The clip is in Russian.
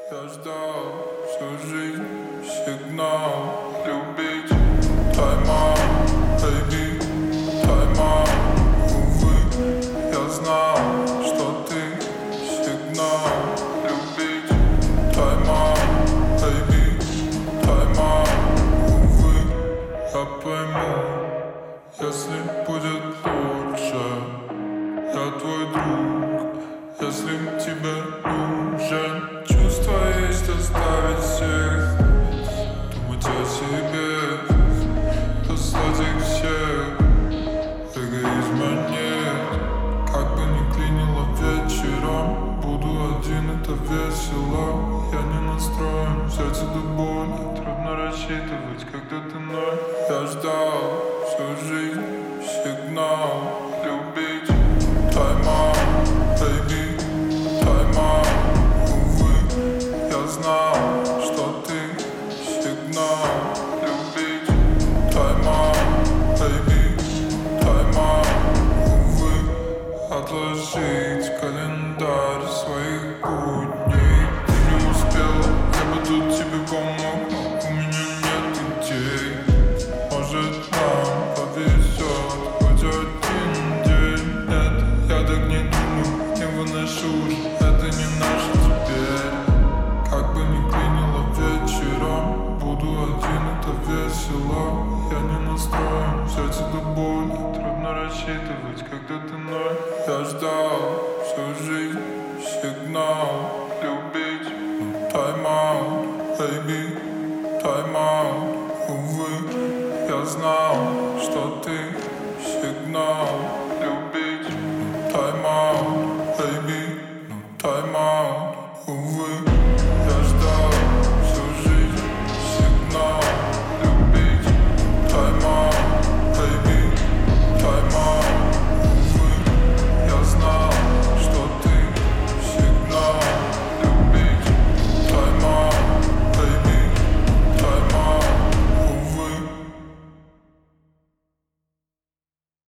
Я ждал всю жизнь сигнал любить. Тайм-аут, baby, тайм-аут. Увы, я знал, что ты сигнал любить. Тайм-аут, baby, тайм-аут. Увы, я пойму, если будет лучше. Я твой друг, если тебе нужен. Чувство есть оставить всех, думать о себе, послать их всех. Эгоизма нет, как бы ни клинило вечером. Буду один, это весело. Я не настроен взять до боли. Трудно рассчитывать, когда ты ноль. Я ждал всю жизнь сигнал любить. Тайм-аут, baby, тайм-аут. Увы, я знал, что ты сигнал любить. Тайм-аут, baby, тайм-аут. Увы, отложить календарь своих будней. Ты не успела, я бы тут тебе помог, но у меня нет идей. Может, нам повезет хоть один день. Нет, я так не думаю, не выношу уже, это не наше теперь. Как бы ни клинило вечером, буду один, это весело. Я не настроен взять до боли. Трудно рассчитывать, когда ты ноль. Я ждал всю жизнь сигнал любить. Тайм-аут, baby, тайм-аут. Увы, я знал, что ты сигнал